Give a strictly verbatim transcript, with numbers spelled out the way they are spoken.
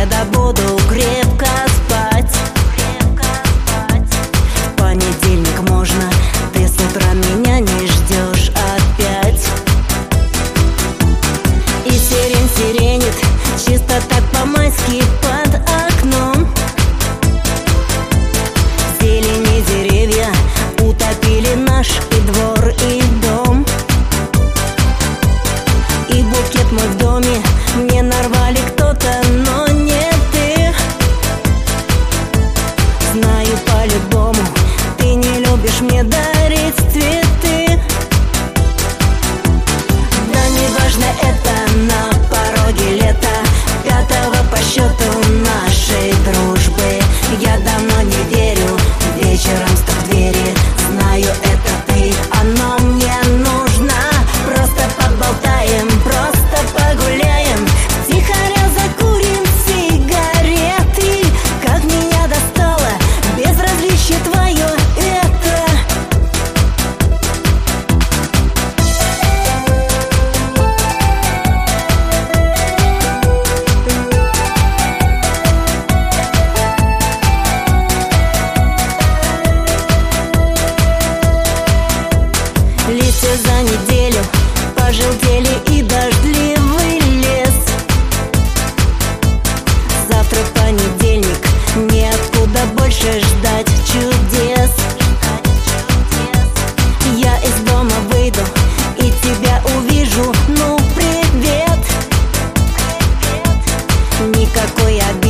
обеда буду крепко спать. В понедельник можно, ты с утра меня не ждешь опять. И сирень сиренит, чисто так по-майски под окном. В зелени деревья утопили наш и двор, и дом. И букет мой в доме мне нарвали кто-то, но не ты. Знаю по-любому, ты не любишь мне дарить цветы. Да неважно, это на пороге лета, пятого по счету нашей дружбы. Я давно не верю вечером стук в двери. Знаю, это ты, оно мне нужно. Просто поболтаем, просто погуляем, тихоря закурим сигареты. Как меня достало безразличие твое это. Листья за неделю пожелтели и дождливый лес. Завтра понедельник, неоткуда больше ждать чудес. Я из дома выйду и тебя увижу, ну привет. Никакой обид